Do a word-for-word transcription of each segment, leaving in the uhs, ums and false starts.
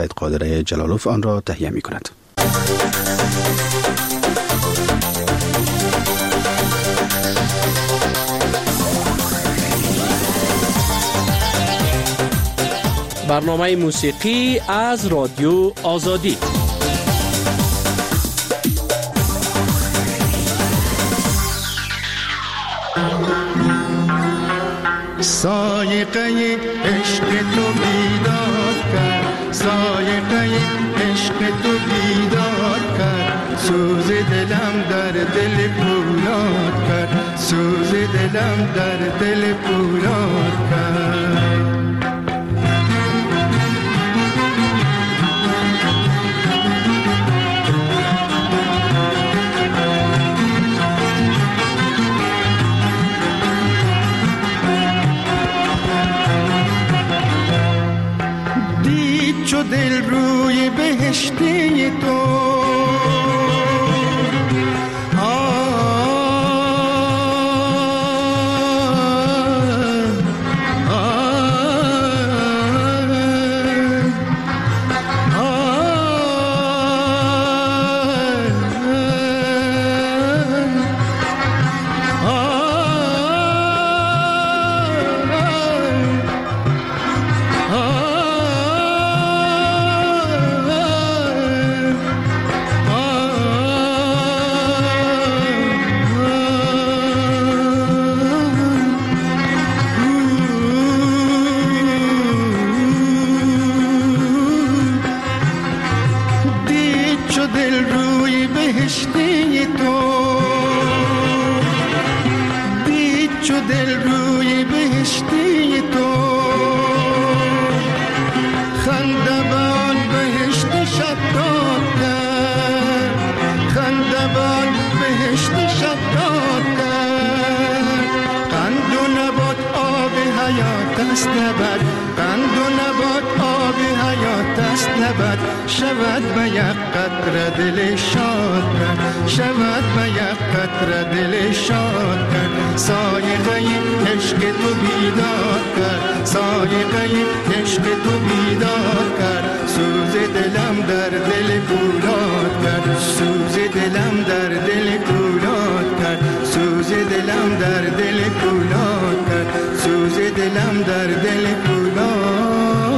سید قادر جلالوف آن را تهیه می کند. برنامه موسیقی از رادیو آزادی. سایقه عشق تو بیدار کرد، سایقه عشق تو بیدار کرد، سوز دلم در دل پولاد کرد، سوز دلم در دل پولاد کرد. چو دل روی بهشتی تو شود به یک قطره دل شاد کرد، شود به یک قطره دل شاد کرد. سایقه عشق تو بیدار کرد، سایقه عشق تو بیدار کرد، سوز دلم در دل پولاد کرد، سوز دلم در دل پولاد کرد، سوز دلم در دل پولاد کرد، سوز دلم در دل پولاد.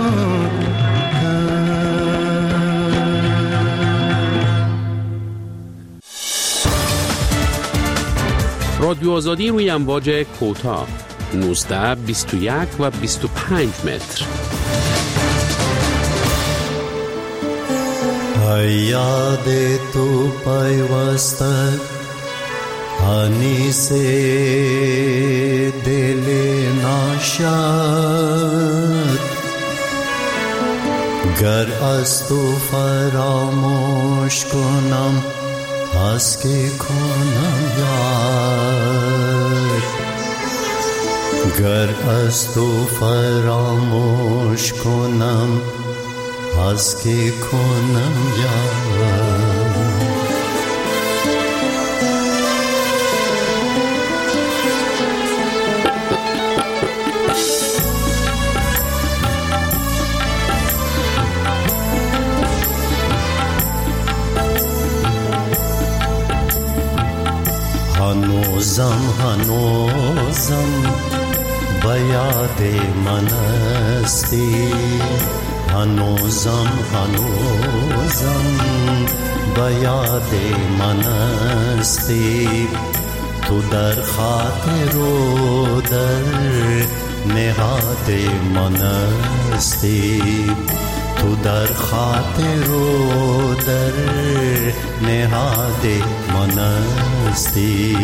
رادیو آزادی روی امواج کوتاه نوزده، بیست و یک و بیست و پنج متر. یاد تو پیوسته انیس دل ناشاد، گر از تو فراموش کنم از که کنم یاد، گر از تو فراموش کنم از که کنم یاد. هنوزم هنوزم به یاد من هستی، هنوزم هنوزم به یاد من هستی، تو در خاطر و در نهاد من هستی، تو در خاطر و در نهاد من هستی.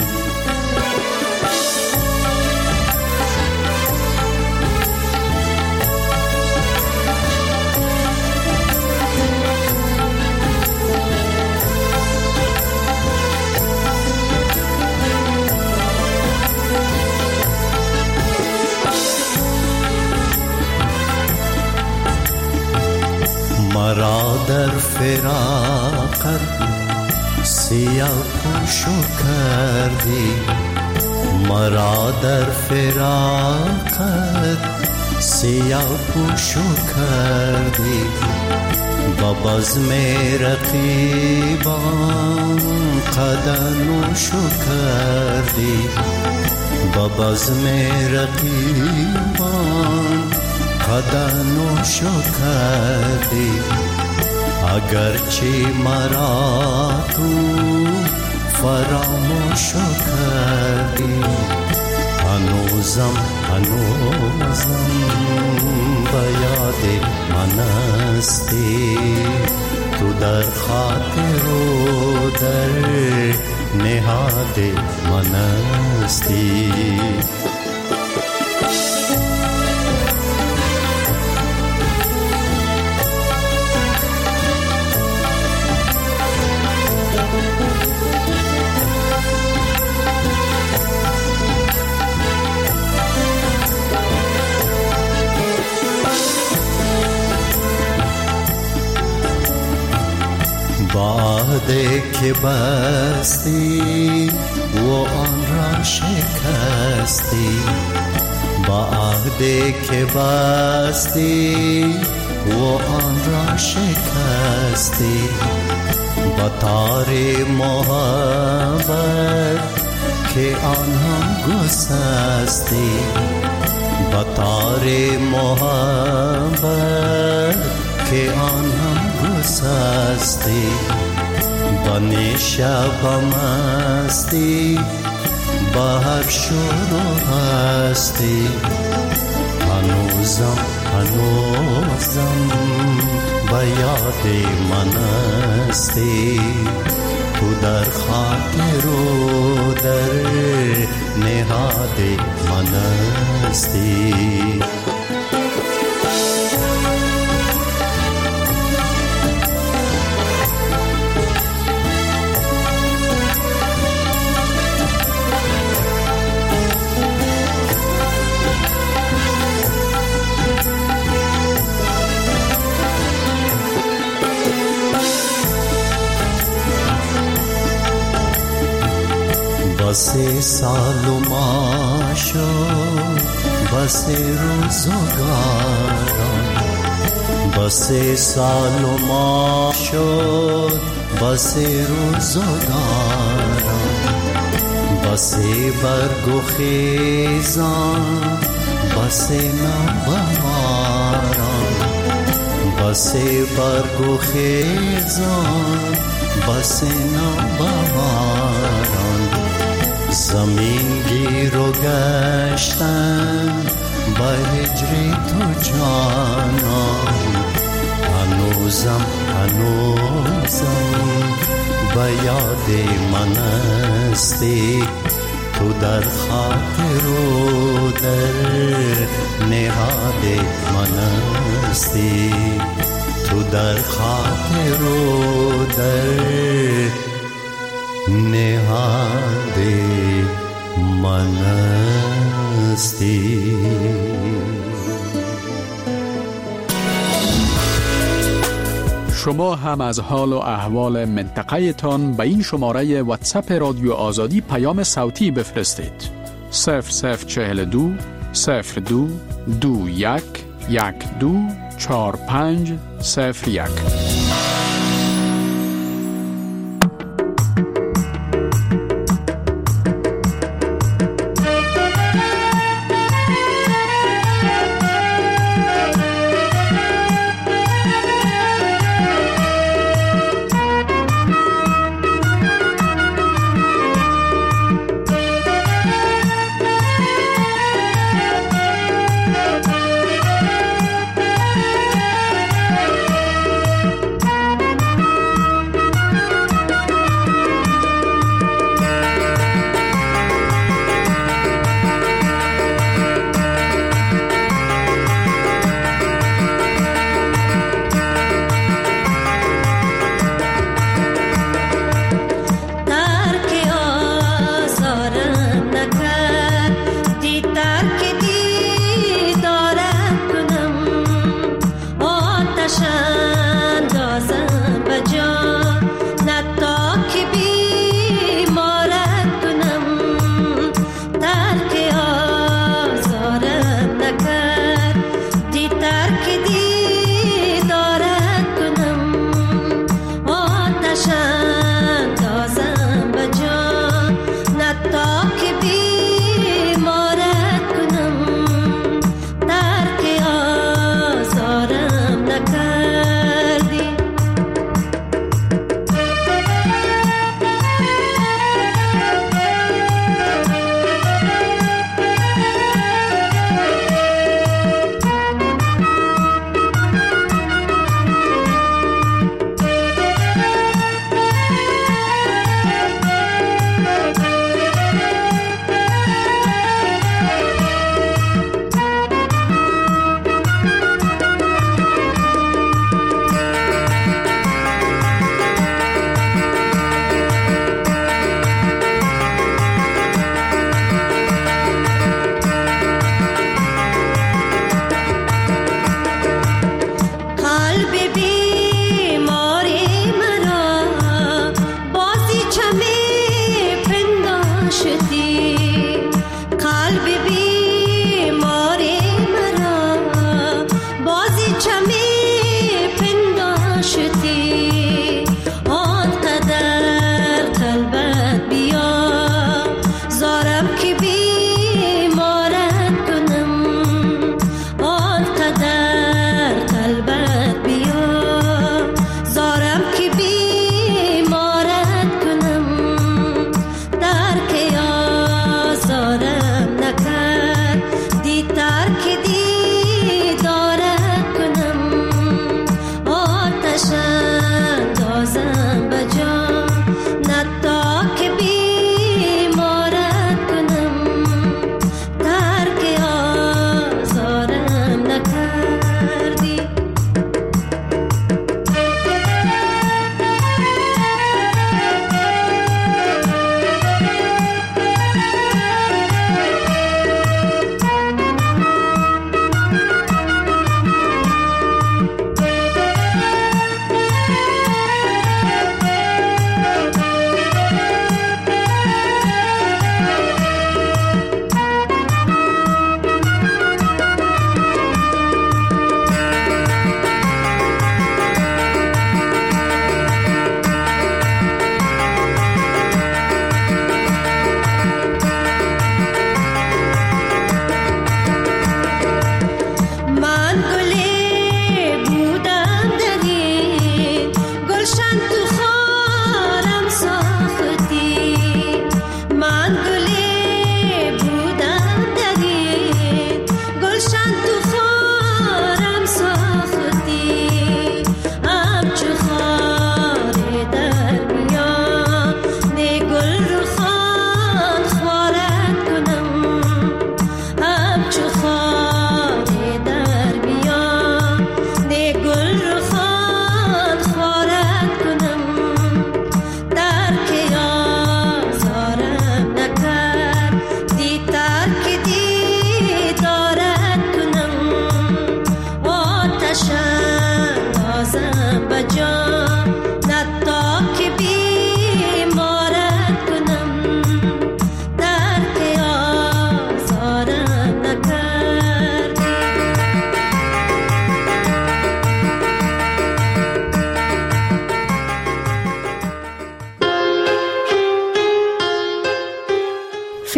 مرا در فراقت سیاه پوشو کردی، مرا در فراقت سیاه پوشو کردی با بزم رقیبان قدنوشو کردی با بزم رقیبان قدنوشو کردی اگرچه مرا تو فراموشو کردی هنوزم هنوزم به یاد من هستی تو در خاطر و در نهاد من هستی بعده که بستی و آن را شکستی بعده که بستی و آن را شکستی با تار محبت که آن هم گسستی با تار محبت که آن هم گسستی بانی شبم هستی بهر شد و هستی هنوزم هنوزم به یاد من هستی تو در خاطر و در نهاد من هستی بس سال و ماه شد بس روزگاران بس سال و ماه شد بس روزگاران بس برگ و خیزان بس نوبهاران بس برگ و خیزان بس نوبهاران زمین گیر و گشتن با هجر تو جانان هنوزم هنوزم با یاد من هستی تو در خاطر و در نهاد من هستی تو در خاطر و در نهاد من هستی. شما هم از حال و احوال منطقه تان به این شماره واتساپ رادیو آزادی پیام صوتی بفرستید. صفر صفر چهل دو صفر دو دو یک یک دو چار پنج صفر یک.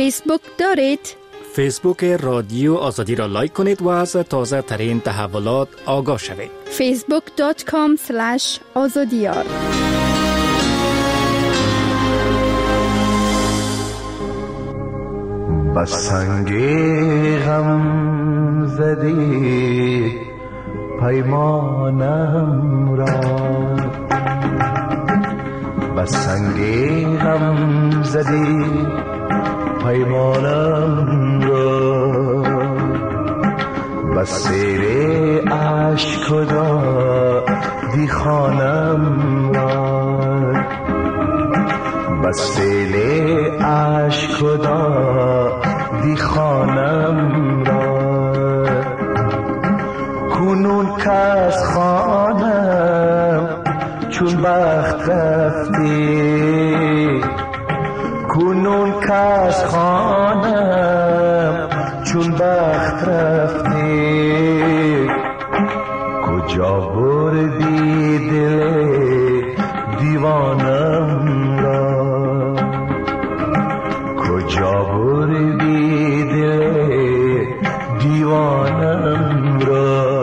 فیسبوک دارید؟ فیسبوک رادیو آزادی را لایک کنید و از تازه ترین تحولات آگاه شوید. فیسبوک دات کام اسلش آزادیار. بس سنگ غم زدی پیمانم را، بس سنگ غم زدی پیمانم را، بس سیر عشق دادی خانم را، بس سیل عشق دادی خانم را، کنون که از خانم چون بخت رفتی، کنون که از خانم چون بخت رفتی، کجا بردی دل دیوانم را، کجا بردی دل دیوانم را.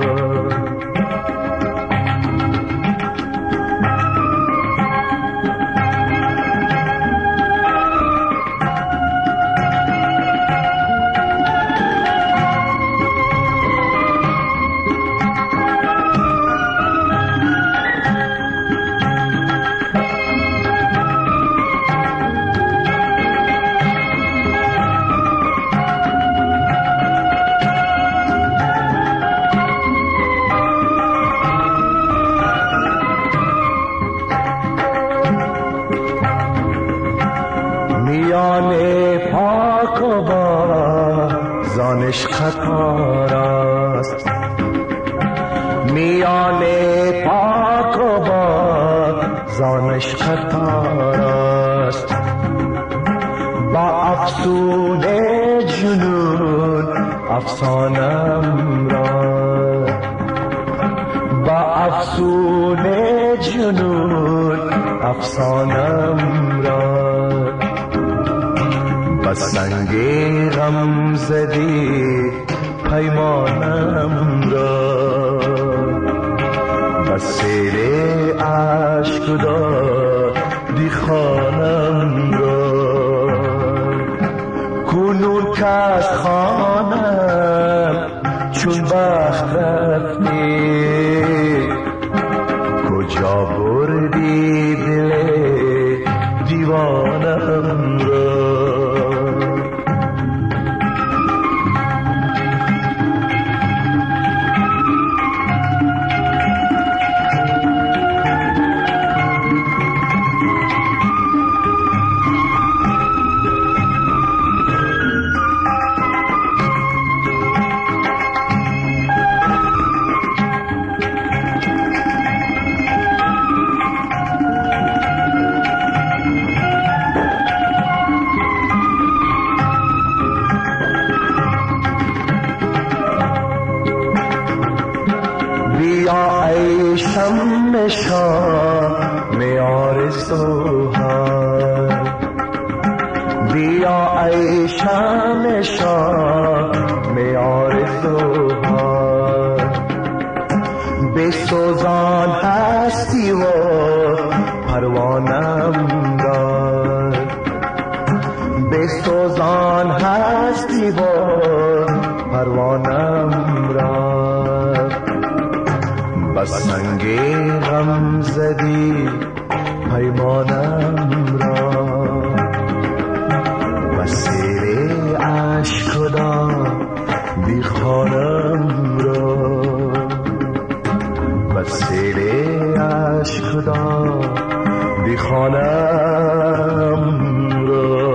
زانش خطار است، میان پاک و با زانش خطار است، با افسون جنون افسانم را، با افسون جنون افسانم را، بس سنگ غم زدی پیمانم را، بس سیل عشق دادی خانم را، کنون که از خانم چون بخت رفتی، کجا بردی دل دیوانم را. بیا ای شمع شام آرزوها، بیا ای شمع شام آرزوها، بسوزان هستی و پروانم را، بسوزان هستی و پروانم را، بس سنگ غم زدی پیمانم را، بس سیر عشق دادی خانم را، بس سیر عشق دادی خانم را.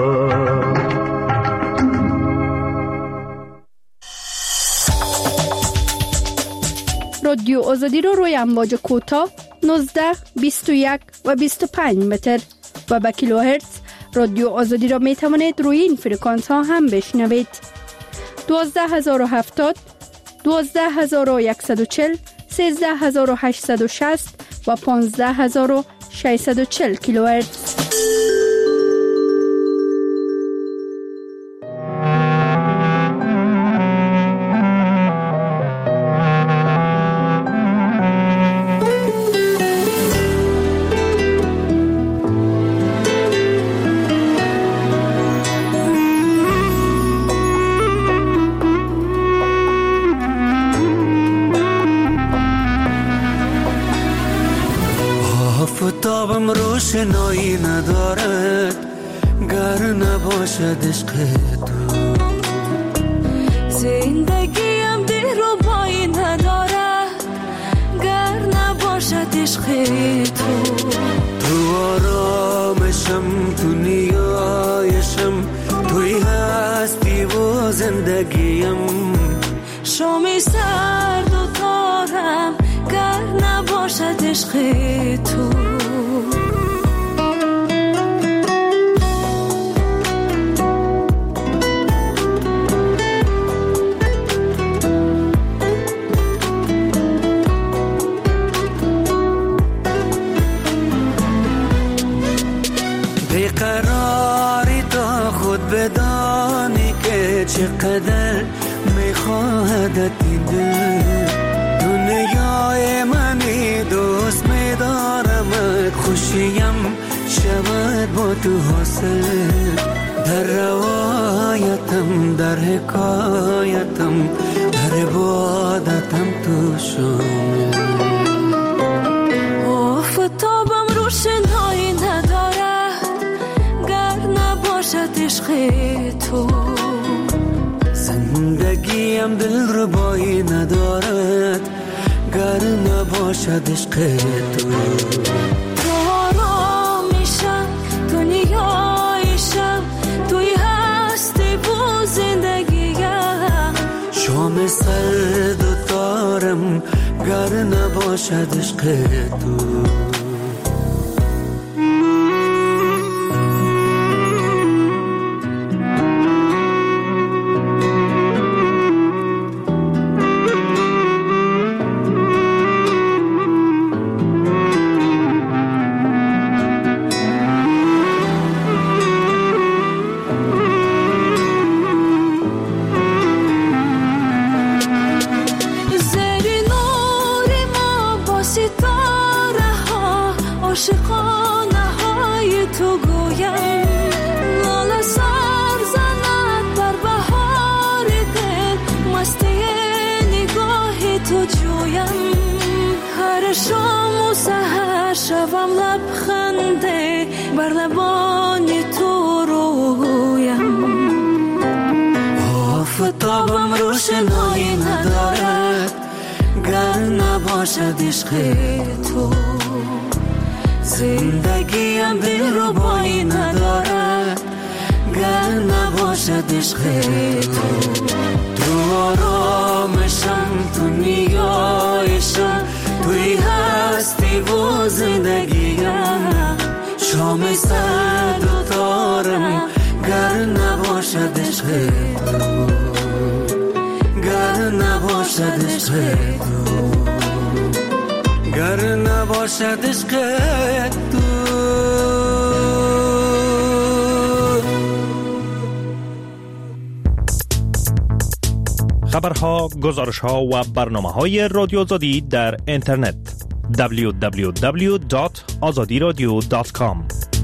رادیو آزادی رو روی امواج کوتاه نوزده، بیست و یک و بیست و پنج متر و با کیلوهرتز رادیو آزادی را می توانید روی این فرکانس ها هم بشنوید. دوازده هزار و هفتاد، دوازده هزار و صد و چهل، سیزده هزار و هشتصد و شصت و پانزده هزار و ششصد و چهل کیلوهرتز. آفتابم روشنایی ندارد گر نباشد عشق تو. زندگیم دلربایی ندارد گر نباشد عشق تو. تو آرامشم، تو نیایشم، توی هستی و زندگیم. شامی سرد و تارم گر نباشد عشق تو. بیقراری تا خود بدانی که چقدر میخواهدت این دل. دنیای منی دوست میدارمت، خوشیم شود با تو حاصل. در روایتم، در حکایتم، در عبادتم تو شامل. آفتابم روشنایی ندارد گر نباشد عشق تو. زندگیم دلربایی ندارد گر نباشد عشق تو. تو آرامیشم، تو نیایشم، توی هستی و زندگیم. شام سرد و تارم گر نباشد عشق تو. شام و سحر شوم لبخنده بر لبان تو رویم. آفتابم روشنایی ندارد گر نباشد عشق تو. زندگیم دلربایی ندارد گر نباشد عشق تو. تو آرامشم، تو نیایشم، توی هستی و زندگیم. شام سرد و تارم گر نباشد عشق تو. گر نباشد عشق تو. گر نباشد عشق تو. خبرها، گزارش‌ها و برنامه‌های رادیو آزادی در اینترنت دبلیو دبلیو دبلیو دات آزادی رادیو دات کام.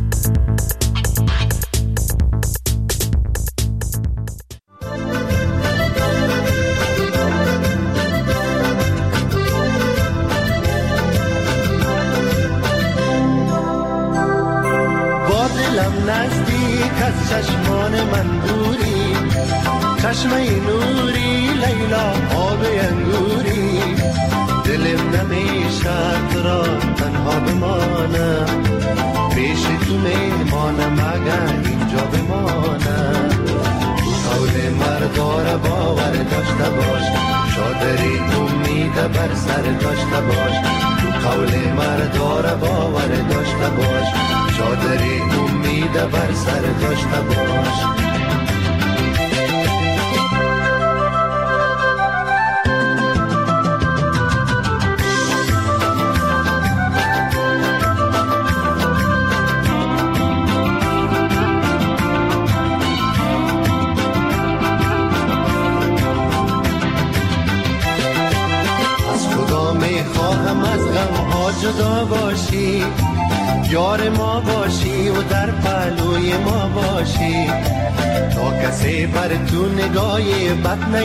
با دلم نزدیک از چشمان من دوری، چشمه نوری لیلا آب انگوری. دلم نمیشد را تنها بمانم، پیش تو میمانم اگر اینجا بمانم. تو قول مردار باور داشته باش، شادری امید بر سر داشته باش. تو قول مردار باور داشته باش، شادری امید بر سر داشته باش. جدا باشی، یار ما باشی و در پهلوی ما باشی، تا کسی بر تو نگاهی بد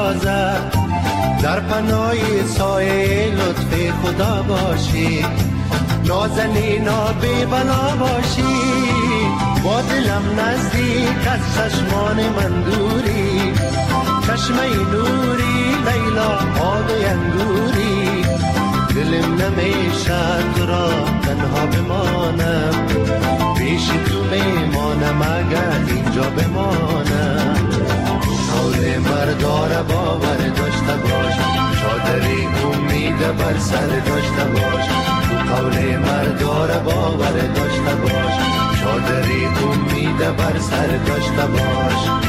نیندازد، در پناه سایه لطف خدا باشی. نازنینا بی بلا باشی، با دلم نزدیک از چشمان من دوری، چشمه نوری لیلا آب انگوری، دلم نمیشه تو را تنها بمانم، پیش تو میمانم اگر اینجا بمانم. حول مردار باور داشته باش، چادری امید بر سر داشته باش، تو قول مردار باور داشته باش، چادری امید بر سر داشته باش.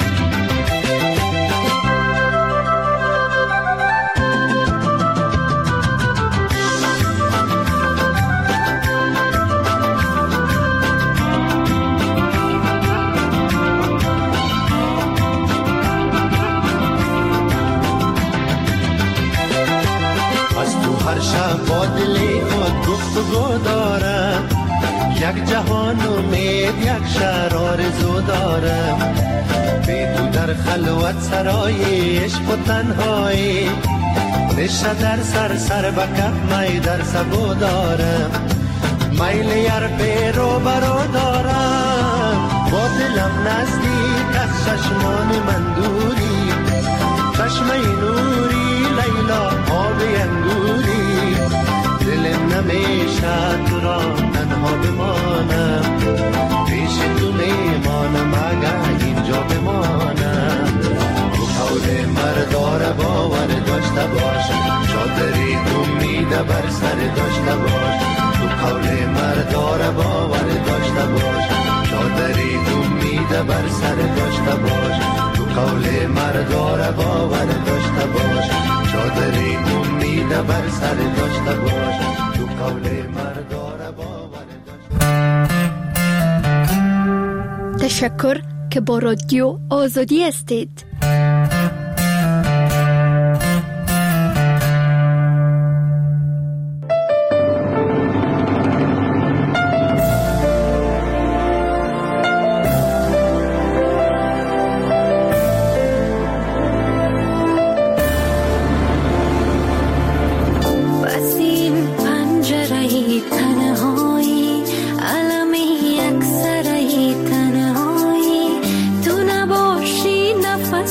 شب با دلی خود گفتگو دارم، یک جهان امید یک شهر آرزو دارم، بی تو در خلوت سرای عشق و تنهایی، نشه در سر سر بکف می در سبو دارم، میل یر پی رو برو دارم، با دلم نزدیک از چشمان من دوری، چشمه نوری لیلا آب انگوری، دلم نمیشه تو را تنها بمانم، پیش تو میمانم اگر اینجا بمانم. تو قول مردار باور داشته باش، چادری امید بر سر داشته باش، تو قول مردار باور داشته باش، چادری امید بر سر داشته باش، تو قول مردار باور داشته باش، چادری امید بر سر داشته باش، تو قول مردار باور داشته. تشکر که با رادیو آزادی هستید. نفس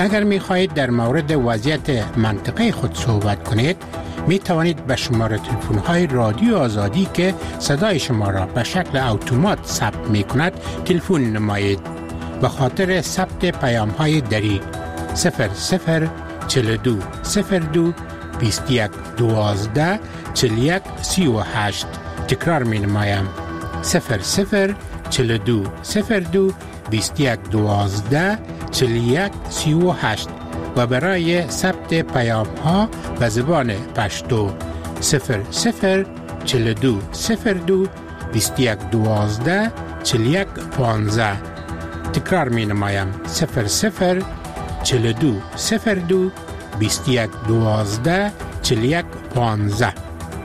اگر می خواهید در مورد وضعیت منطقه خود صحبت کنید، می توانید به شماره تلفن های رادیو آزادی که صدای شما را به شکل اتومات ثبت می کند تلفن نمایید. به خاطر ثبت پیام های دری صفر صفر چهل و دو صفر دو بیست و یک دوازده چهل و یک سی و هشت. تکرار می نمایم صفر صفر چهل و دو صفر دو بیست و یک دوازده چهل و یک سی و هشت و برای ثبت پیام ها به زبان پشتو صفر صفر چهل و دو صفر دو بیست و یک دوازده چهل و یک پانزده. تکرار می نمایم صفر صفر چهل و دو صفر دو بیست و یک دوازده چهل و یک پانزده.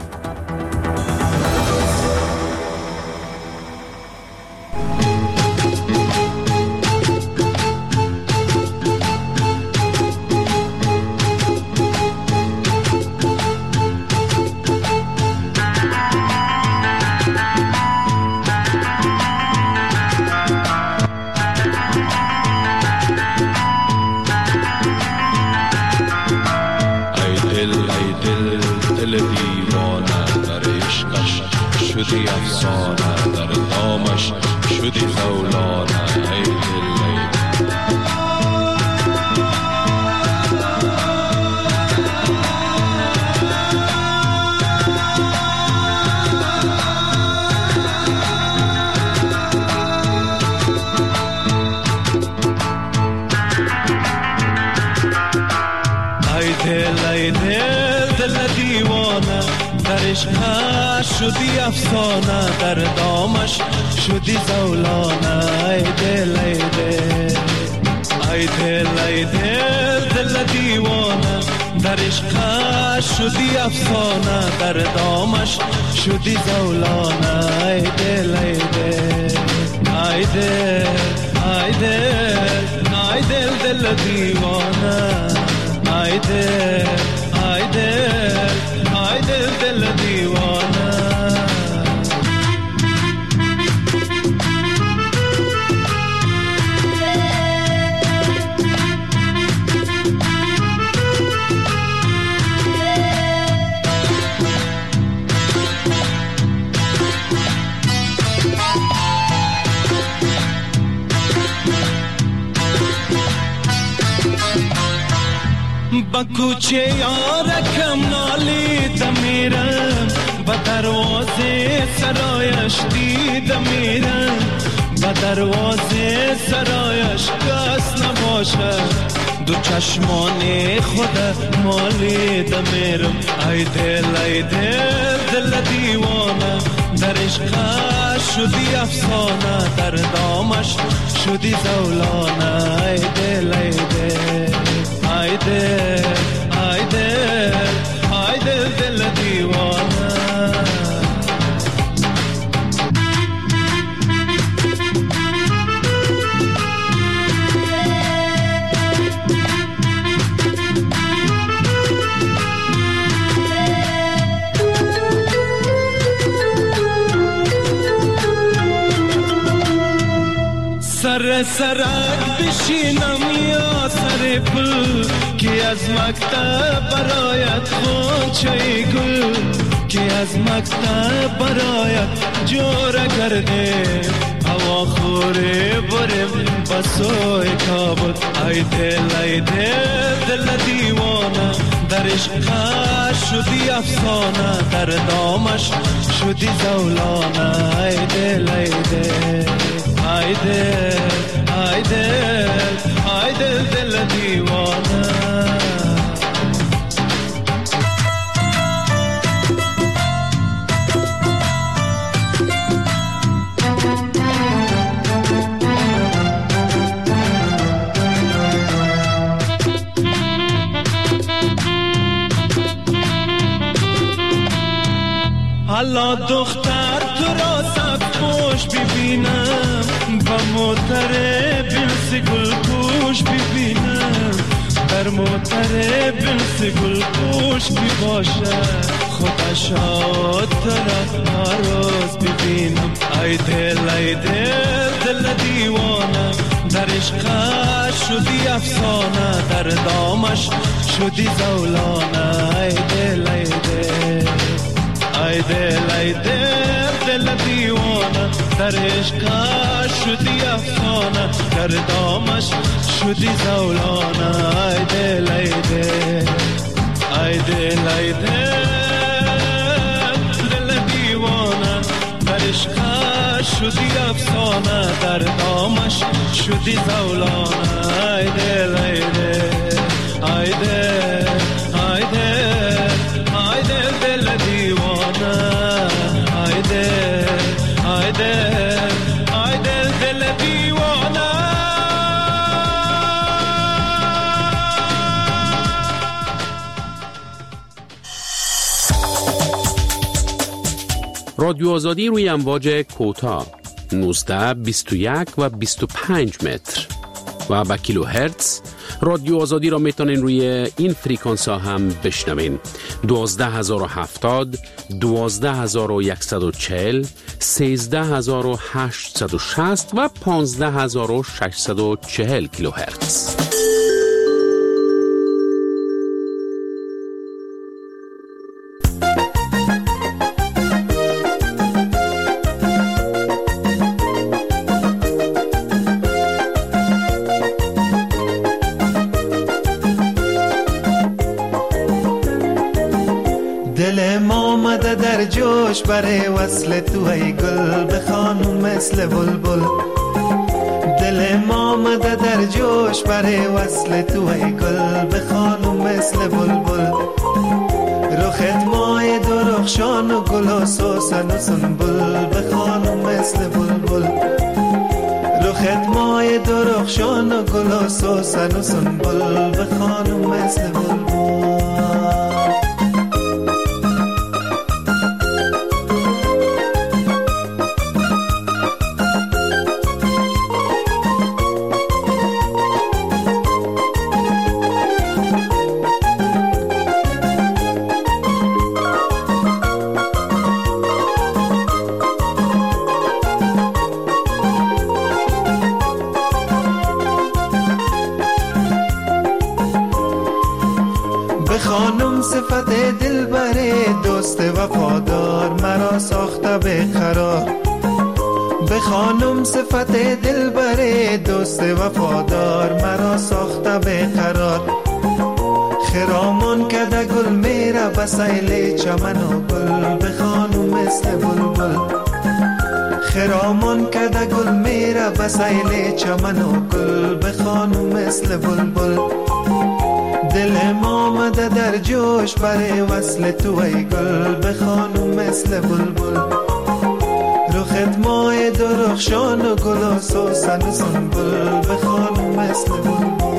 شدی افسانه در دامش شدی زولانه ای دل ای دل ای دل ای دل دل دیوانه در عشقش شدی افسانه در دامش شدی زولانه ای دل ای دل ای دل ای دل ای دل دل دیوانه ای دل ای دل ای دل دل دیوانه. با کوچه یارکم نالیدم میرم، با دروازه سرایش دیدم میرم، با دروازه سرایش کس نباشد دو چشمان خود مالیدم میرم. ای دل ای دل دل دیوانه در عشقش شدی افسانه در دامش شدی زولانه. ای دل ای دل ای دل ای دل ای دل دل دیوانه. سر سرک بشینم یا سر پل که از مکتب برایت خونچه گل که از مکتب برایت جوره کرده هوا خوره برم بسوی کابل. ای دل ای دل دل دیوانه در عشقش شدی افسانه در دامش شدی زولانه. ای دل ای دل ای دل ای دل ای دل دل دیوانه. حالا دختر تو را صد پوش ببینم با موتر بنس گل پوش ببینم در موتر بنس گل پوش بی باشه خودش آد طرف آراز ببینم. ای دل ای دل دل دیوانه در عشقش شدی افسانه، در دامش شدی زولانه. ای دل ای دل ای دل ای دل دل دیوانه، در عشقش شدی افسانه، در دامش شدی زولانه. ای دل ای دل ای دل ای دل دل دیوانه، در عشقش شدی افسانه، در دامش شدی زولانه. ای دل ای دل ای دل ای دل ای دل دل دیوانه. ای دل ای دل ای دل دل دیوانه. رادیو آزادی روی امواج کوتاه نوزده بیست و یک و بیست و پنج متر و با کیلو هرتز. رادیو آزادی را میتونین روی این فریکانس ها هم بشنوین: دوازده هزار و هفتاد، دوازده هزار و صد و چهل، سیزده هزار و هشتصد و شصت و پانزده هزار و ششصد و چهل کیلو هرتز. در جوش برای وصل تو ای گل بخوانم مثل بلبل. دل ما آمده در جوش برای وصل تو ای گل بخوانم مثل بلبل. رخت مای درخشان و گل و سوسن و سنبل بخوانم مثل بلبل. رخت مای درخشان و گل و سوسن و سنبل بخوانم مثل بلبل. خانم صفت دل بره دوست وفادار مرا ساخته بقرار. به خانم صفت دل بره دوست وفادار مرا ساخته بقرار. خرامان کده گل میره بسیل چمن و گل به خانم مثل بلبل. خرامان کده گل میره بسیل چمن و گل به خانم مثل بلبل. دل ما آمده در جوش برای وصل تو ای گل بخوانم مثل بلبل. رخت مای درخشان و گل و سوسن و سنبل بخوانم مثل بلبل.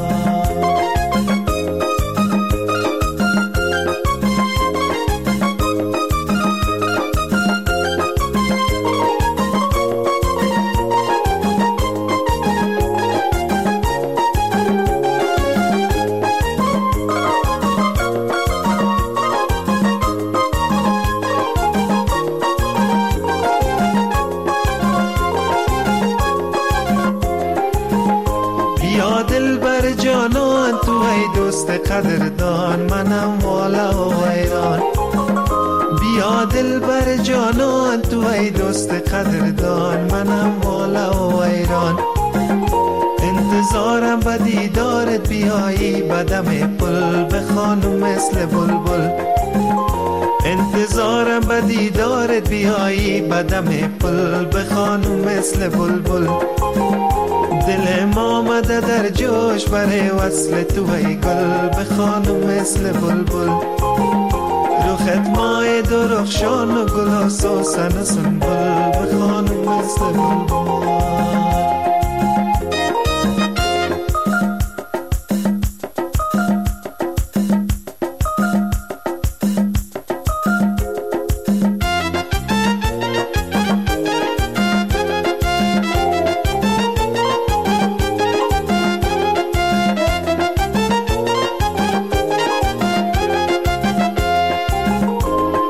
قدردان منم والا و ویران. بیا دل بر جانان تو ای دوست قدردان منم والا و ویران. انتظارم به دیدارت بیایی بدم پل بخوانم مثل بلبل. انتظارم به دیدارت بیایی بدم پل بخوانم مثل بلبل. دل ما آمده در جوش برای وصل تو ای گل بخوانم مثل بلبل. رخت مای درخشان و گل و سوسن و سنبل بخوانم مثل بلبل.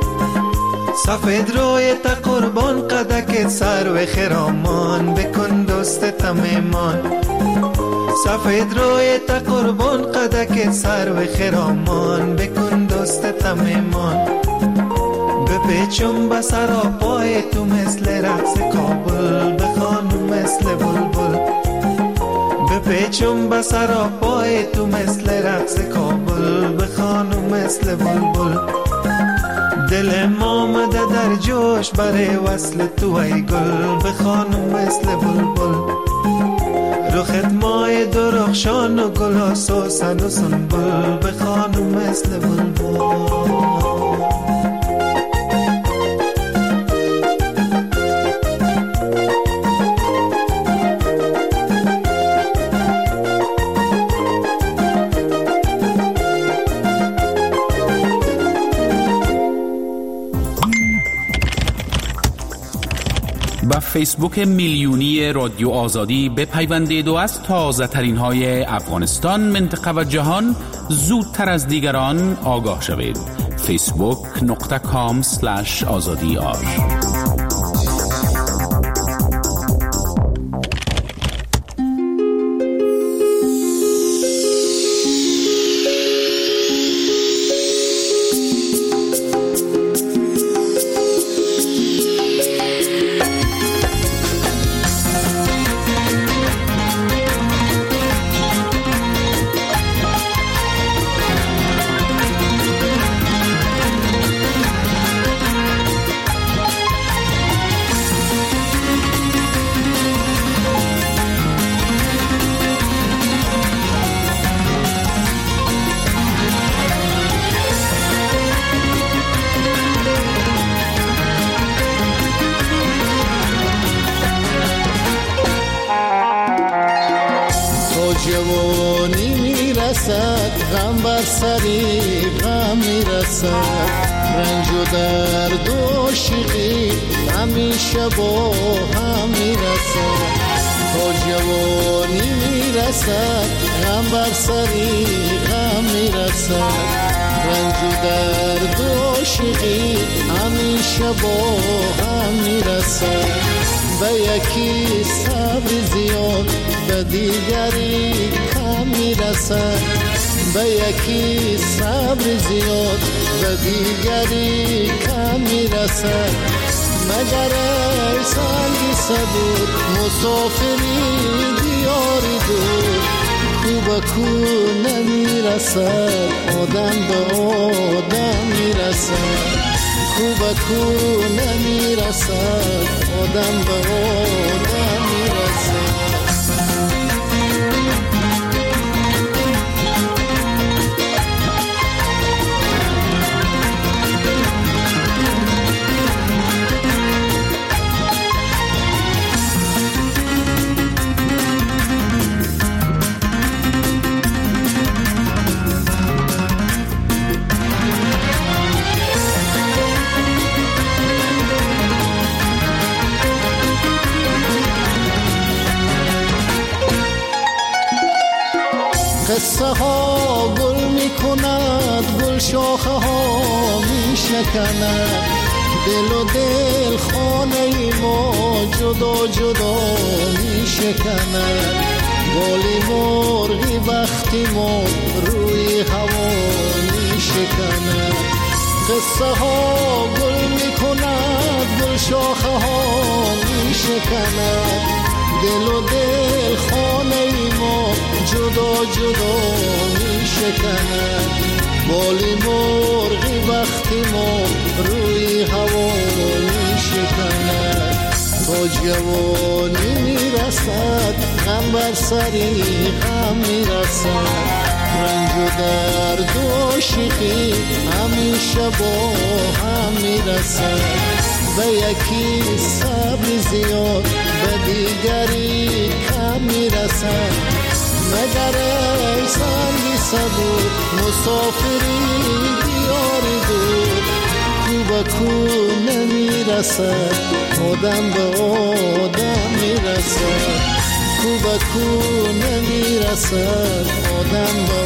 سفید روی تا قربان قدک سر و خرامان بکن دوستت میمان. سفید روی تا قربان قدک سر و خرامان، بکن دوستت میمان. بپیچم به سر و پای تو مثل رقص کابل، بخوانم مثل بلبل. بپیچم به سر و پای تو مثل رقص کابل، بخوانم مثل بلبل. دل ما آمده در جوش برای وصل تو ای گل، بخوانم مثل بلبل. رخت مای درخشان و گل و سوسن و سنبل، بخوانم مثل بلبل. با فیسبوک میلیونی رادیو آزادی بپیوندید و از تازه ترین های افغانستان، منطقه و جهان زودتر از دیگران آگاه شوید. فیسبوک نقطه کام سلش آزادی آر. جوانی میرسد، غم بر سری غم میرسد، رنج و درد و شیقی همیشه با هم میرسد. تا جوانی میرسد، غم بر سری غم میرسد، رنج و درد و شیقی همیشه با هم میرسد. به یکی صبر زیاد به دیگری کم میرسد، به یکی صبر زیاد به دیگری کم میرسد. مگر ای سنگی صبور مسافری دیاری دور، کو به کو نمیرسد آدم به آدم میرسد، کو به کو نمیرسد آدم به آدم میرسد. قصه ها گل می کند، گل شاخه ها می شکند، دل و دل خانه ما جدا جدا می شکند. بالی مرغی وقتی ما روی هوا می شکند. قصه ها گل می کند، گل شاخه ها می شکند، دل و دل خانه ما جدا جدا می شکند. بالی مرغی وقتی ما روی هوا می شکند. تا جوانی می رسد، غم بر سری غم می رسد، رنج و درد و شیقی همیشه با هم می رسد. به یکی صبر زیاد به دیگری کم میرسد. مگر ای سنگی صبور مسافری دیاری دور، کو به کو نمیرسد آدم به آدم میرسد، کو به کو نمیرسد آدم به